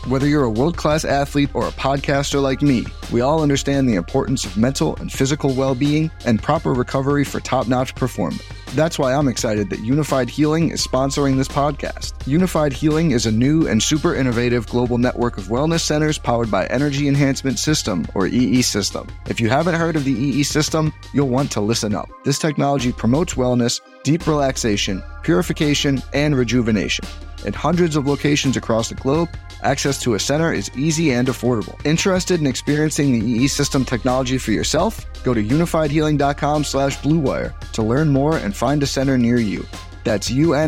Whether you're a world-class athlete or a podcaster like me, we all understand the importance of mental and physical well-being and proper recovery for top-notch performance. That's why I'm excited that Unified Healing is sponsoring this podcast. Unified Healing is a new and super innovative global network of wellness centers powered by Energy Enhancement System, or EE System. If you haven't heard of the EE System, you'll want to listen up. This technology promotes wellness, deep relaxation, purification, and rejuvenation. In hundreds of locations across the globe, access to a center is easy and affordable. Interested in experiencing the EE System technology for yourself? Go to unifiedhealing.com/bluewire to learn more and find a center near you. That's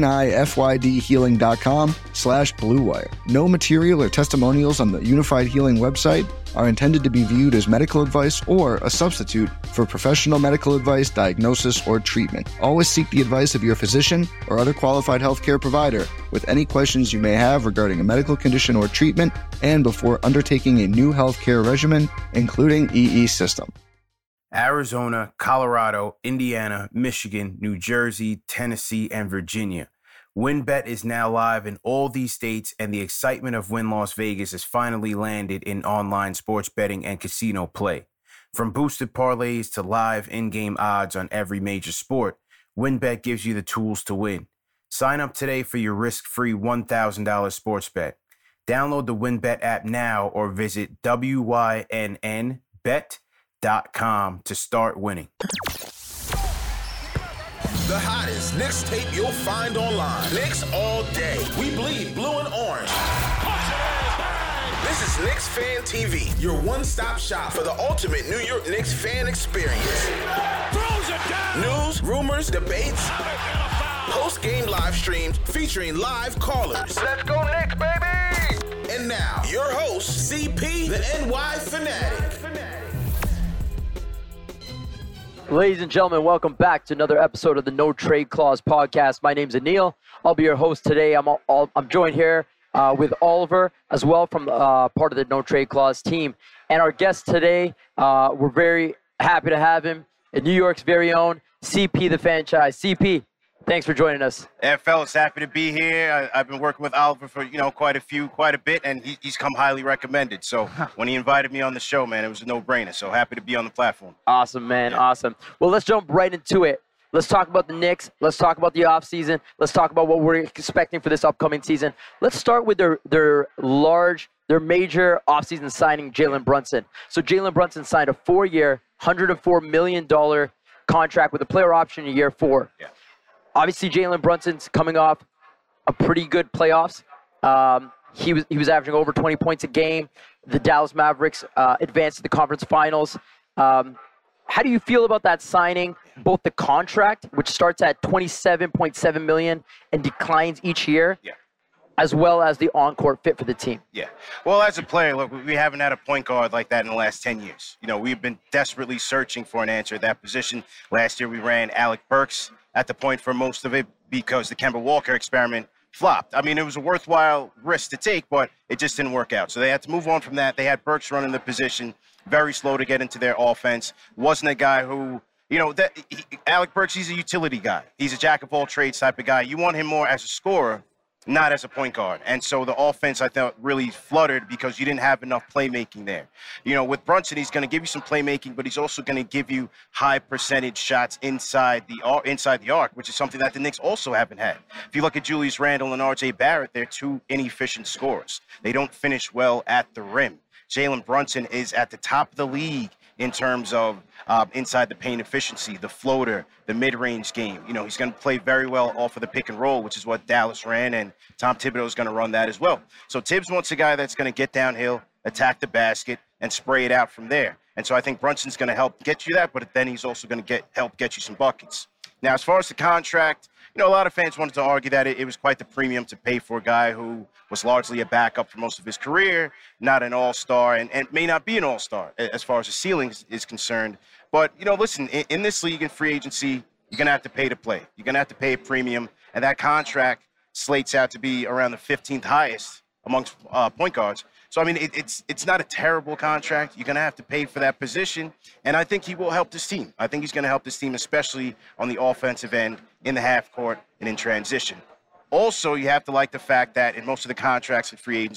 unifydhealing.com/bluewire. No material or testimonials on the Unified Healing website are intended to be viewed as medical advice or a substitute for professional medical advice, diagnosis, or treatment. Always seek the advice of your physician or other qualified healthcare provider with any questions you may have regarding a medical condition or treatment and before undertaking a new healthcare regimen, including EE System. Arizona, Colorado, Indiana, Michigan, New Jersey, Tennessee, and Virginia. WynnBET is now live in all these states, and the excitement of Wynn Las Vegas has finally landed in online sports betting and casino play. From boosted parlays to live in-game odds on every major sport, WynnBET gives you the tools to win. Sign up today for your risk-free $1,000 sports bet. Download the WynnBET app now or visit wynnbet.com to start winning. The hottest Knicks tape you'll find online. Knicks all day. We bleed blue and orange. This is Knicks Fan TV, your one-stop shop for the ultimate New York Knicks fan experience. News, rumors, debates, post-game live streams featuring live callers. Let's go Knicks, baby! And now, your host, CP, the NY Fanatic. Ladies and gentlemen, welcome back to another episode of the No Trade Clause podcast. My name's Anil. I'll be your host today. I'm joined here with Oliver as well from part of the No Trade Clause team. And our guest today, we're very happy to have him, New York's very own CP the Franchise. CP, thanks for joining us. Yeah, fellas, happy to be here. I've been working with Oliver for, quite a bit, and he's come highly recommended. So when he invited me on the show, man, it was a no-brainer. So happy to be on the platform. Awesome, man. Yeah. Awesome. Well, let's jump right into it. Let's talk about the Knicks. Let's talk about the offseason. Let's talk about what we're expecting for this upcoming season. Let's start with their major offseason signing, Jalen Brunson. So Jalen Brunson signed a 4-year, $104 million contract with a player option in year 4. Yeah. Obviously, Jalen Brunson's coming off a pretty good playoffs. He was averaging over 20 points a game. The Dallas Mavericks advanced to the conference finals. How do you feel about that signing, both the contract, which starts at $27.7 million and declines each year, as well as the on-court fit for the team? Yeah. Well, as a player, look, we haven't had a point guard like that in the last 10 years. We've been desperately searching for an answer at that position. Last year, we ran Alec Burks at the point for most of it because the Kemba Walker experiment flopped. I mean, it was a worthwhile risk to take, but it just didn't work out. So they had to move on from that. They had Burks running the position, very slow to get into their offense. Wasn't a guy who, Alec Burks, he's a utility guy. He's a jack-of-all-trades type of guy. You want him more as a scorer, not as a point guard. And so the offense, I thought, really fluttered because you didn't have enough playmaking there. With Brunson, he's going to give you some playmaking, but he's also going to give you high percentage shots inside the arc, which is something that the Knicks also haven't had. If you look at Julius Randle and R.J. Barrett, they're two inefficient scorers. They don't finish well at the rim. Jalen Brunson is at the top of the league in terms of inside the paint efficiency, the floater, the mid-range game. He's going to play very well off of the pick and roll, which is what Dallas ran, and Tom Thibodeau is going to run that as well. So Tibbs wants a guy that's going to get downhill, attack the basket, and spray it out from there. And so I think Brunson's going to help get you that, but then he's also going to help get you some buckets. Now, as far as the contract, a lot of fans wanted to argue that it was quite the premium to pay for a guy who was largely a backup for most of his career, not an all-star, and may not be an all-star as far as the ceiling is concerned. But, listen, in this league, in free agency, you're going to have to pay to play. You're going to have to pay a premium, and that contract slates out to be around the 15th highest amongst point guards. So, I mean, it's not a terrible contract. You're going to have to pay for that position, and I think he will help this team. I think he's going to help this team, especially on the offensive end, in the half court, and in transition. Also, you have to like the fact that in most of the contracts in free agency,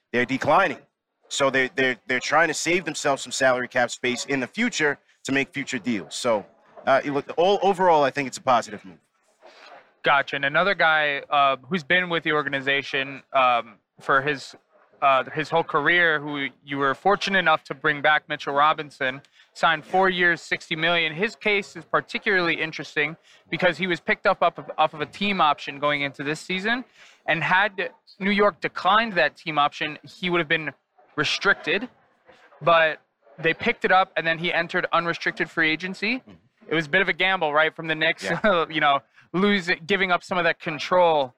they're declining. So they're trying to save themselves some salary cap space in the future to make future deals. So overall, I think it's a positive move. Gotcha. And another guy who's been with the organization for his whole career, who you were fortunate enough to bring back, Mitchell Robinson, signed 4 years, $60 million. His case is particularly interesting because he was picked up off of a team option going into this season, and had New York declined that team option, he would have been restricted, but they picked it up, and then he entered unrestricted free agency. It was a bit of a gamble, right, from the Knicks, giving up some of that control.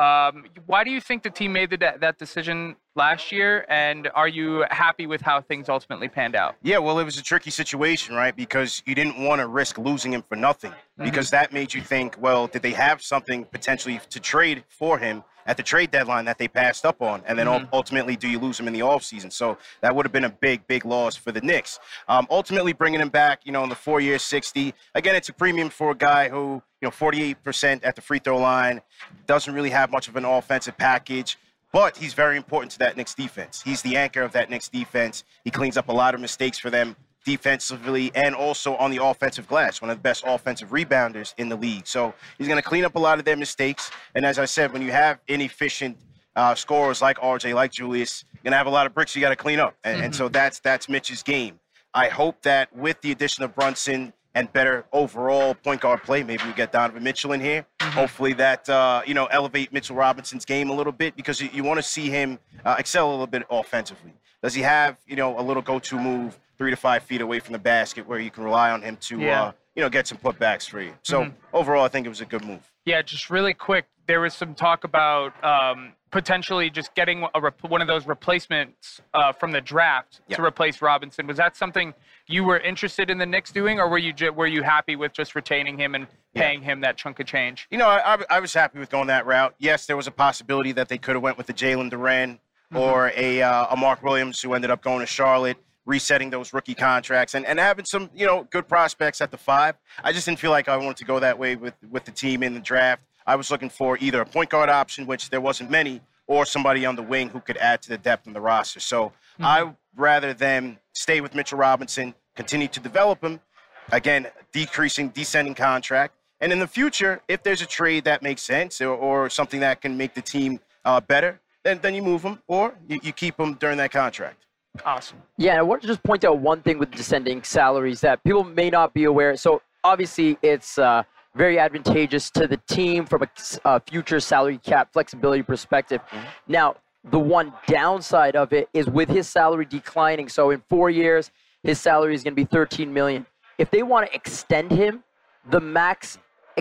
Why do you think the team made that decision last year, and are you happy with how things ultimately panned out? Yeah, well, it was a tricky situation, right, because you didn't want to risk losing him for nothing, because that made you think, well, did they have something potentially to trade for him at the trade deadline that they passed up on, and then ultimately do you lose him in the offseason? So that would have been a big loss for the Knicks. Ultimately bringing him back, in the 4 years, 60. Again, it's a premium for a guy who, 48% at the free throw line, doesn't really have much of an offensive package, but he's very important to that Knicks defense. He's the anchor of that Knicks defense. He cleans up a lot of mistakes for them defensively and also on the offensive glass, one of the best offensive rebounders in the league. So he's going to clean up a lot of their mistakes. And as I said, when you have inefficient scorers like RJ, like Julius, you're going to have a lot of bricks you got to clean up. And so that's Mitch's game. I hope that with the addition of Brunson and better overall point guard play, maybe we get Donovan Mitchell in here. Hopefully that, elevate Mitchell Robinson's game a little bit, because you want to see him excel a little bit offensively. Does he have, a little go-to move 3 to 5 feet away from the basket where you can rely on him to, get some putbacks for you? So overall, I think it was a good move. Yeah, just really quick, there was some talk about potentially just getting one of those replacements from the draft to replace Robinson. Was that something you were interested in the Knicks doing, or were you happy with just retaining him and paying him that chunk of change? I was happy with going that route. Yes, there was a possibility that they could have went with the Jalen Duren or a Mark Williams, who ended up going to Charlotte, resetting those rookie contracts and having some, good prospects at the 5. I just didn't feel like I wanted to go that way with the team in the draft. I was looking for either a point guard option, which there wasn't many, or somebody on the wing who could add to the depth in the roster. So I rather than stay with Mitchell Robinson, continue to develop him, again, descending contract. And in the future, if there's a trade that makes sense or something that can make the team better, then you move him, or you keep him during that contract. Awesome. Yeah, I want to just point out one thing with descending salaries that people may not be aware. So obviously it's very advantageous to the team from a future salary cap flexibility perspective. Now, the one downside of it is with his salary declining. So in 4 years, his salary is going to be $13 million. If they want to extend him, the max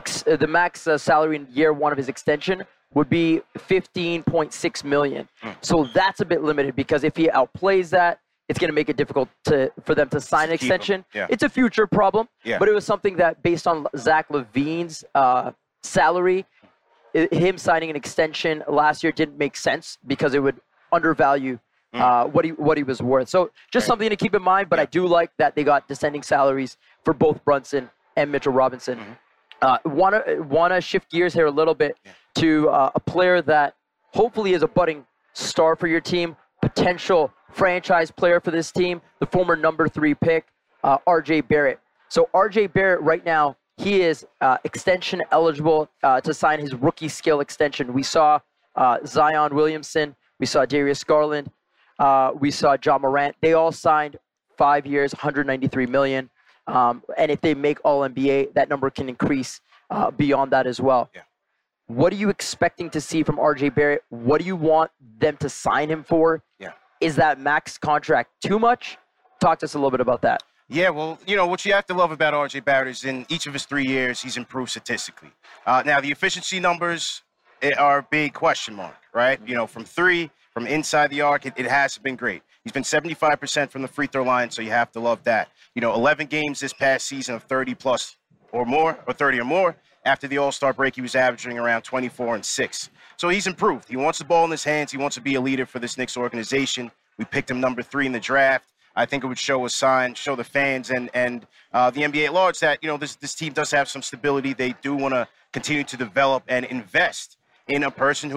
salary in year 1 of his extension would be $15.6 million. So that's a bit limited, because if he outplays that, it's going to make it difficult for them to sign an extension. It's a future problem, but it was something that, based on Zach LaVine's salary, him signing an extension last year didn't make sense because it would undervalue what he was worth. So just something to keep in mind, but I do like that they got descending salaries for both Brunson and Mitchell Robinson. Want to shift gears here a little bit to a player that hopefully is a budding star for your team, potential franchise player for this team, the former number 3 pick, RJ Barrett. So RJ Barrett right now, he is extension eligible to sign his rookie skill extension. We saw Zion Williamson, we saw Darius Garland, we saw John Morant. They all signed 5 years, $193 million. And if they make All-NBA, that number can increase beyond that as well. What are you expecting to see from RJ Barrett? What do you want them to sign him for? Is that max contract too much? Talk to us a little bit about that. Yeah, well, what you have to love about RJ Barrett is in each of his 3 years, he's improved statistically. Now, the efficiency numbers are a big question mark, right? From 3, from inside the arc, it hasn't been great. He's been 75% from the free throw line, so you have to love that. 11 games this past season of 30+ or more, or 30 or more. After the All-Star break, he was averaging around 24 and 6. So he's improved. He wants the ball in his hands. He wants to be a leader for this Knicks organization. We picked him number 3 in the draft. I think it would show a sign, show the fans and the NBA at large that, this team does have some stability. They do want to continue to develop and invest in a person who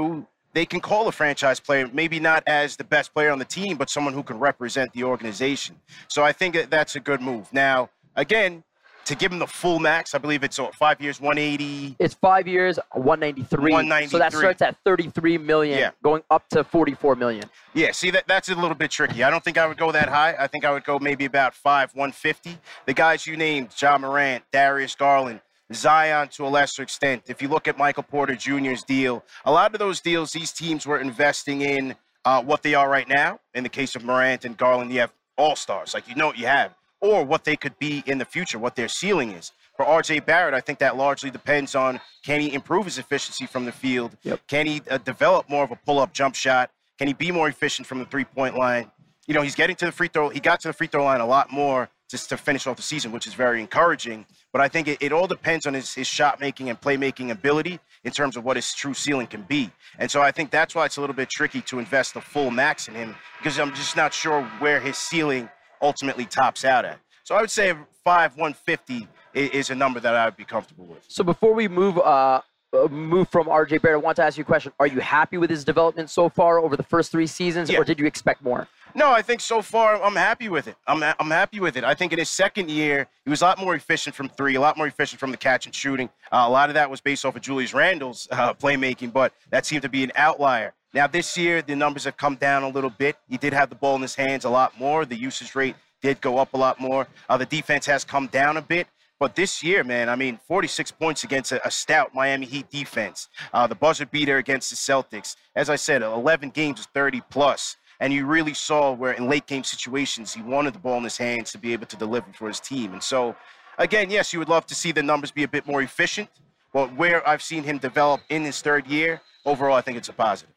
they can call a franchise player, maybe not as the best player on the team, but someone who can represent the organization. So I think that's a good move. Now, again, to give him the full max, I believe it's 5 years, 180. It's 5 years, 193. 193. So that starts at $33 million, going up to $44 million. Yeah, see, that's a little bit tricky. I don't think I would go that high. I think I would go maybe about 150. The guys you named, Ja Morant, Darius Garland, Zion to a lesser extent. If you look at Michael Porter Jr.'s deal, a lot of those deals, these teams were investing in what they are right now. In the case of Morant and Garland, you have all-stars, like you know what you have, or what they could be in the future, what their ceiling is. For R.J. Barrett, I think that largely depends on, can he improve his efficiency from the field? Yep. Can he develop more of a pull-up jump shot? Can he be more efficient from the three-point line? You know, he's getting to the free throw. He got to the free throw line a lot more just to finish off the season, which is very encouraging. But I think it all depends on his shot-making and playmaking ability in terms of what his true ceiling can be. And so I think that's why it's a little bit tricky to invest the full max in him, because I'm just not sure where his ceiling ultimately tops out at. So I would say 150 is a number that I would be comfortable with. So before we move from R.J. Barrett, I want to ask you a question. Are you happy with his development so far over the first 3 seasons, or did you expect more? No, I think so far I'm happy with it. I'm happy with it. I think in his second year, he was a lot more efficient from three, a lot more efficient from the catch and shooting. A lot of that was based off of Julius Randle's playmaking, but that seemed to be an outlier. Now, this year, the numbers have come down a little bit. He did have the ball in his hands a lot more. The usage rate did go up a lot more. The defense has come down a bit. But this year, man, I mean, 46 points against a stout Miami Heat defense. The buzzer beater against the Celtics. As I said, 11 games is 30-plus. And you really saw where in late-game situations he wanted the ball in his hands to be able to deliver for his team. And so, again, yes, you would love to see the numbers be a bit more efficient. But where I've seen him develop in his third year, overall, I think it's a positive.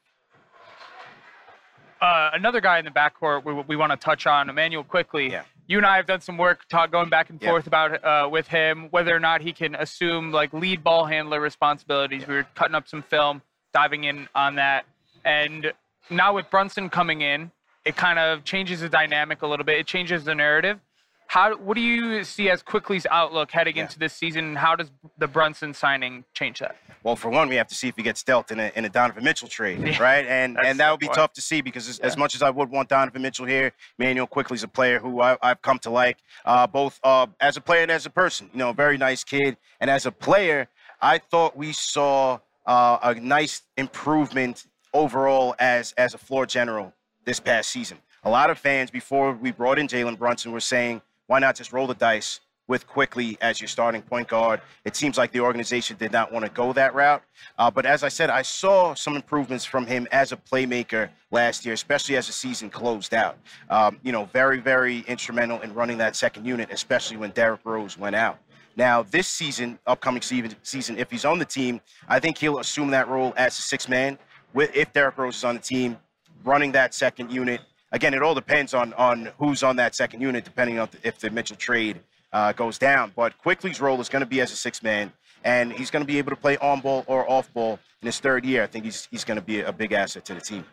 Another guy in the backcourt we want to touch on, Immanuel Quickley. Yeah. You and I have done some work going back and forth about with him, whether or not he can assume like lead ball handler responsibilities. We were cutting up some film, diving in on that. And now with Brunson coming in, it kind of changes the dynamic a little bit. It changes the narrative. What do you see as Quickley's outlook heading into this season, and how does the Brunson signing change that? Well, for one, we have to see if he gets dealt in a Donovan Mitchell trade, right? And that would be tough to see, because as much as I would want Donovan Mitchell here, Immanuel Quickley's a player who I've come to like, both as a player and as a person. You know, very nice kid. And as a player, I thought we saw a nice improvement overall as a floor general this past season. A lot of fans, before we brought in Jalen Brunson, were saying, why not just roll the dice with Quickley as your starting point guard? It seems like the organization did not want to go that route. But as I said, I saw some improvements from him as a playmaker last year, especially as the season closed out. You know, very, very instrumental in running that second unit, especially when Derrick Rose went out. Now, this season, upcoming season, if he's on the team, I think he'll assume that role as a sixth man. If Derrick Rose is on the team, running that second unit. Again, it all depends on who's on that second unit, depending on if the Mitchell trade goes down. But Quickley's role is going to be as a sixth man, and he's going to be able to play on ball or off ball in his third year. I think he's going to be a big asset to the team.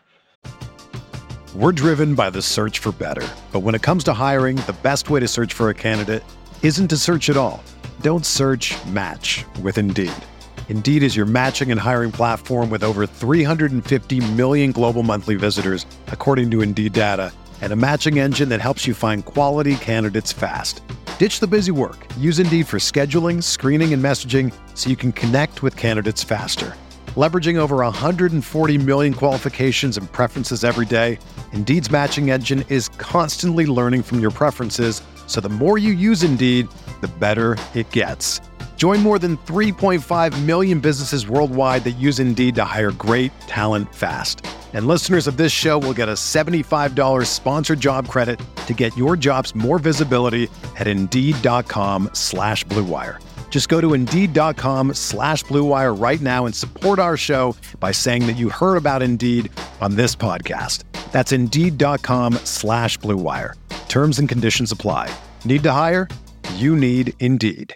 We're driven by the search for better. But when it comes to hiring, the best way to search for a candidate isn't to search at all. Don't search, match with Indeed. Indeed is your matching and hiring platform with over 350 million global monthly visitors, according to Indeed data, and a matching engine that helps you find quality candidates fast. Ditch the busy work. Use Indeed for scheduling, screening, and messaging so you can connect with candidates faster. Leveraging over 140 million qualifications and preferences every day, Indeed's matching engine is constantly learning from your preferences, so the more you use Indeed, the better it gets. Join more than 3.5 million businesses worldwide that use Indeed to hire great talent fast. And listeners of this show will get a $75 sponsored job credit to get your jobs more visibility at Indeed.com/Blue Wire. Just go to Indeed.com/Blue Wire right now and support our show by saying that you heard about Indeed on this podcast. That's Indeed.com/Blue Wire. Terms and conditions apply. Need to hire? You need Indeed.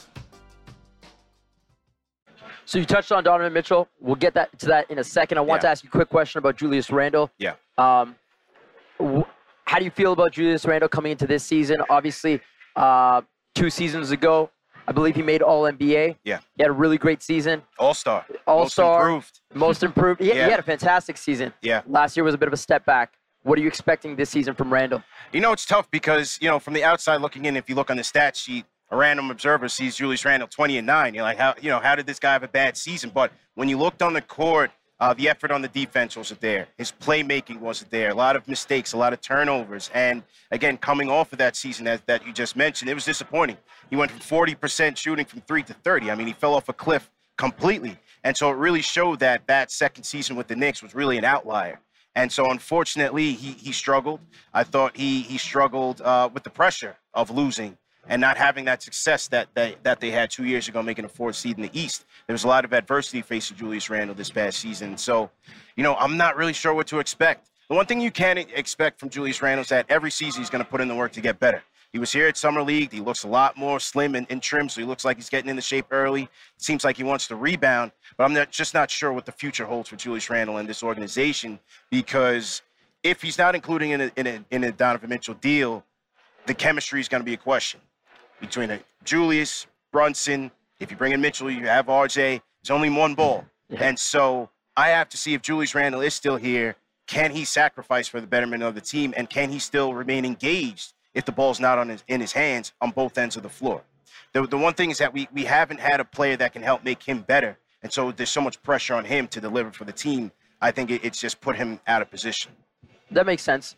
So you touched on Donovan Mitchell. We'll get to that in a second. I want to ask you a quick question about Julius Randle. Yeah. How do you feel about Julius Randle coming into this season? Obviously, 2 seasons ago, I believe he made All-NBA. Yeah. He had a really great season. All-star. All-star. Most improved. He had a fantastic season. Yeah. Last year was a bit of a step back. What are you expecting this season from Randall? It's tough because, from the outside looking in, if you look on the stat sheet, a random observer sees Julius Randle 20-9. You're like, how did this guy have a bad season? But when you looked on the court, the effort on the defense wasn't there. His playmaking wasn't there. A lot of mistakes, a lot of turnovers. And, again, coming off of that season that you just mentioned, it was disappointing. He went from 40% shooting from 3 to 30. I mean, he fell off a cliff completely. And so it really showed that second season with the Knicks was really an outlier. And so, unfortunately, he struggled. I thought he struggled with the pressure of losing and not having that success that they had 2 years ago, making a 4th seed in the East. There was a lot of adversity facing Julius Randle this past season. So, I'm not really sure what to expect. The one thing you can expect from Julius Randle is that every season he's going to put in the work to get better. He was here at Summer League. He looks a lot more slim and trim, so he looks like he's getting into shape early. It seems like he wants to rebound, but I'm just not sure what the future holds for Julius Randle and this organization, because if he's not including in a Donovan Mitchell deal, the chemistry is going to be a question between Julius, Brunson. If you bring in Mitchell, you have RJ. It's only one ball. Yeah. And so I have to see if Julius Randle is still here. Can he sacrifice for the betterment of the team, and can he still remain engaged if the ball's not in his hands on both ends of the floor? The one thing is that we haven't had a player that can help make him better, and so there's so much pressure on him to deliver for the team. I think it's just put him out of position. That makes sense.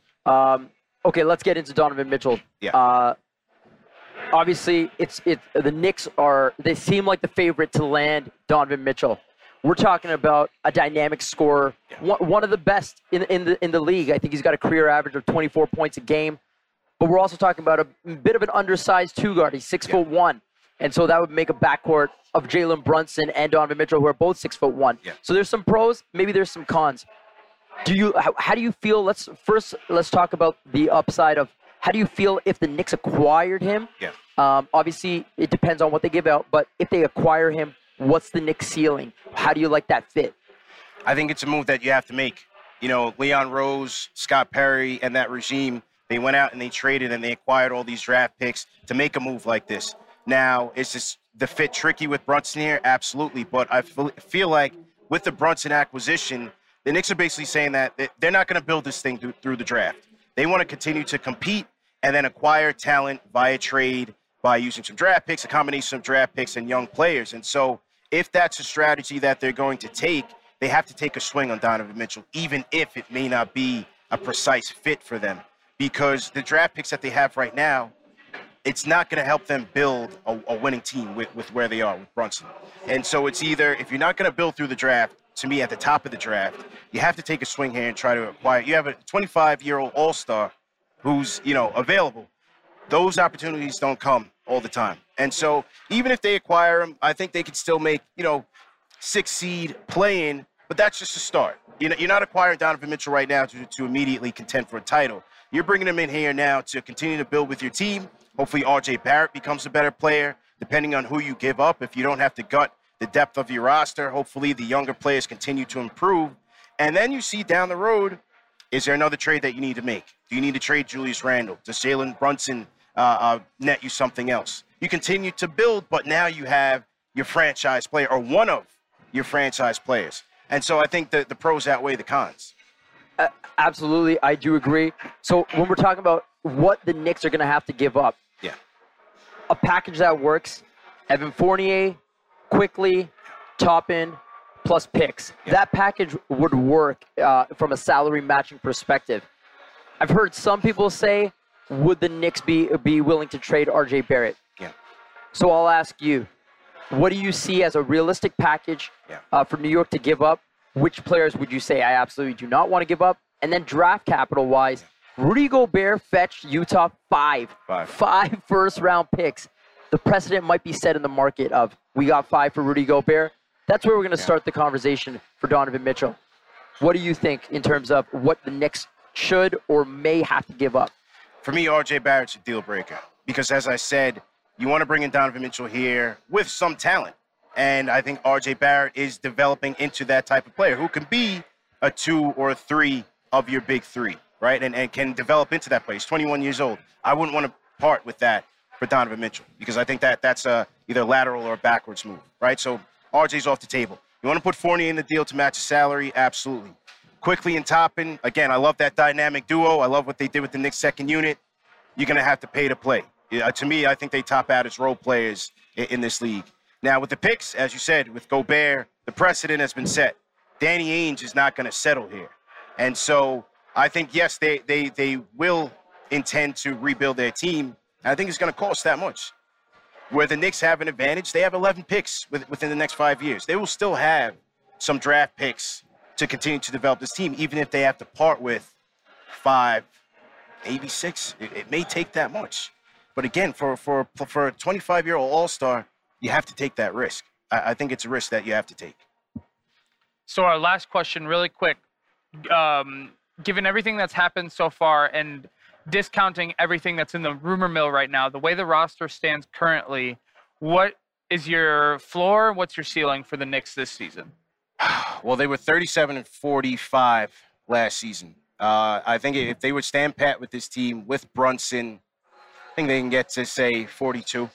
Okay, let's get into Donovan Mitchell. Yeah. Obviously, the Knicks they seem like the favorite to land Donovan Mitchell. We're talking about a dynamic scorer, one of the best in the league. I think he's got a career average of 24 points a game. But we're also talking about a bit of an undersized two guard. He's 6'1", and so that would make a backcourt of Jalen Brunson and Donovan Mitchell, who are both 6'1". Yeah. So there's some pros, maybe there's some cons. How do you feel? Let's talk about the upside of how do you feel if the Knicks acquired him? Yeah. Obviously, it depends on what they give out, but if they acquire him, what's the Knicks ceiling? How do you like that fit? I think it's a move that you have to make. Leon Rose, Scott Perry, and that regime, they went out and they traded and they acquired all these draft picks to make a move like this. Now, is this the fit tricky with Brunson here? Absolutely. But I feel like with the Brunson acquisition, the Knicks are basically saying that they're not going to build this thing through the draft. They want to continue to compete and then acquire talent via trade, by using some draft picks, a combination of draft picks and young players. And so if that's a strategy that they're going to take, they have to take a swing on Donovan Mitchell, even if it may not be a precise fit for them. Because the draft picks that they have right now, it's not going to help them build a winning team with where they are with Brunson. And so it's either, if you're not going to build through the draft, to me, at the top of the draft, you have to take a swing here and try to acquire. You have a 25-year-old all-star who's, available. Those opportunities don't come all the time. And so even if they acquire him, I think they could still make, 6 seed play-in, but that's just a start. You're not acquiring Donovan Mitchell right now to immediately contend for a title. You're bringing him in here now to continue to build with your team. Hopefully RJ Barrett becomes a better player, depending on who you give up. If you don't have to gut the depth of your roster, hopefully the younger players continue to improve. And then you see down the road, is there another trade that you need to make? Do you need to trade Julius Randle? Does Jalen Brunson net you something else? You continue to build, but now you have your franchise player, or one of your franchise players. And so I think the pros outweigh the cons. Absolutely, I do agree. So when we're talking about what the Knicks are going to have to give up, a package that works, Evan Fournier, Quickly, Toppin, plus picks. That package would work from a salary matching perspective. I've heard some people say, would the Knicks be willing to trade RJ Barrett? Yeah. So I'll ask you, what do you see as a realistic package for New York to give up? Which players would you say I absolutely do not want to give up? And then draft capital-wise, Rudy Gobert fetched Utah five first-round picks. The precedent might be set in the market of we got 5 for Rudy Gobert. That's where we're going to start the conversation for Donovan Mitchell. What do you think in terms of what the Knicks should or may have to give up? For me, RJ Barrett's a deal breaker because, as I said, you want to bring in Donovan Mitchell here with some talent. And I think RJ Barrett is developing into that type of player who can be a 2 or a 3 of your big 3, right? And can develop into that player. He's 21 years old. I wouldn't want to part with that for Donovan Mitchell, because I think that's either lateral or a backwards move, right? So RJ's off the table. You want to put Fournier in the deal to match his salary? Absolutely. Quickly and Toppin, again, I love that dynamic duo. I love what they did with the Knicks second unit. You're going to have to pay to play. To me, I think they top out as role players in this league. Now, with the picks, as you said, with Gobert, the precedent has been set. Danny Ainge is not going to settle here. And so I think, yes, they will intend to rebuild their team. And I think it's going to cost that much. Where the Knicks have an advantage, they have 11 picks within the next 5 years. They will still have some draft picks to continue to develop this team, even if they have to part with 5, maybe 6. It may take that much. But again, for a 25-year-old all-star, you have to take that risk. I think it's a risk that you have to take. So our last question, really quick. Given everything that's happened so far and discounting everything that's in the rumor mill right now, the way the roster stands currently, what is your floor? What's your ceiling for the Knicks this season? Well, they were 37-45 last season. I think if they would stand pat with this team, with Brunson, I think they can get to, say, 42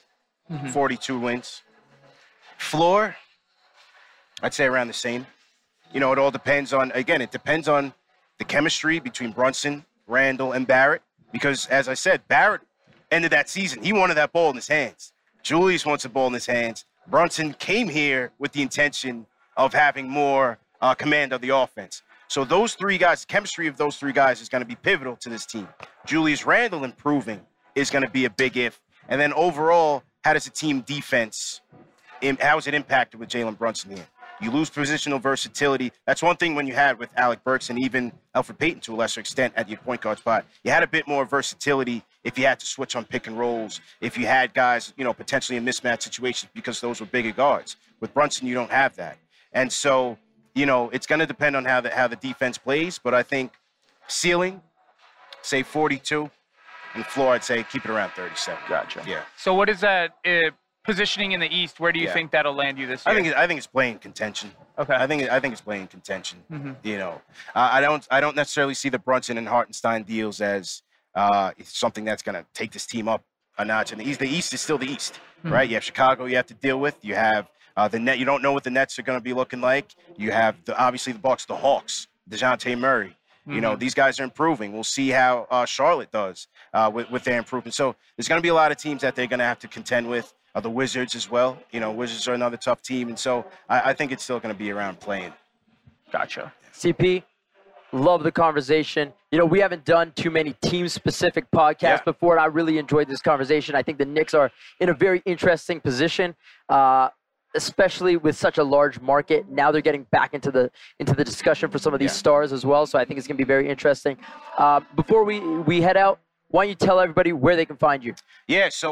wins. Floor, I'd say around the same. You know, it all depends on, again, it depends on the chemistry between Brunson, Randall, and Barrett. Because, as I said, Barrett ended that season. He wanted that ball in his hands. Julius wants the ball in his hands. Brunson came here with the intention of having more command of the offense. So those three guys, the chemistry of those three guys is going to be pivotal to this team. Julius Randle improving is going to be a big if. And then overall, how does the team defense, how is it impacted with Jalen Brunson here? You lose positional versatility. That's one thing when you had with Alec Burks and even Elfrid Payton to a lesser extent at your point guard spot. You had a bit more versatility if you had to switch on pick and rolls, if you had guys, you know, potentially in mismatch situations because those were bigger guards. With Brunson, you don't have that. And so, you know, it's going to depend on how the defense plays. But I think ceiling, say 42, and floor, I'd say keep it around 37. Gotcha. Yeah. So what is that positioning in the East? Where do you think that'll land you this year? I think it's playing contention. Okay. I think it's playing contention. You know, I don't necessarily see the Brunson and Hartenstein deals as something that's going to take this team up a notch. And the East is still the East, right? You have Chicago you have to deal with. You have the Net. You don't know what the Nets are going to be looking like. You have obviously the Bucks, the Hawks, DeJounte Murray. You know, these guys are improving. We'll see how Charlotte does with their improvement. So there's going to be a lot of teams that they're going to have to contend with. The Wizards as well. You know, Wizards are another tough team. And so I think it's still going to be around playing. Gotcha. CP, love the conversation. You know, we haven't done too many team-specific podcasts before, and I really enjoyed this conversation. I think the Knicks are in a very interesting position, especially with such a large market. Now they're getting back into the discussion for some of these stars as well, so I think it's going to be very interesting. Before we head out, why don't you tell everybody where they can find you? Yeah, so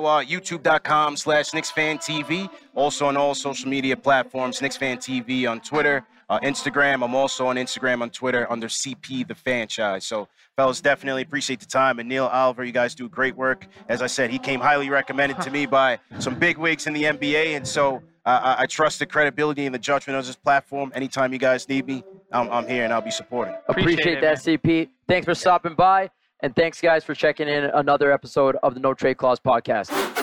youtube.com/KnicksFanTV. Also on all social media platforms, KnicksFanTV on Twitter, Instagram. I'm also on Instagram, on Twitter under CP The Franchise. So, fellas, definitely appreciate the time. And Neil Oliver, you guys do great work. As I said, he came highly recommended to me by some big wigs in the NBA. And so I trust the credibility and the judgment of this platform. Anytime you guys need me, I'm here and I'll be supporting. Appreciate that, CP. Thanks for stopping by. And thanks, guys, for checking in another episode of the No Trade Clause podcast.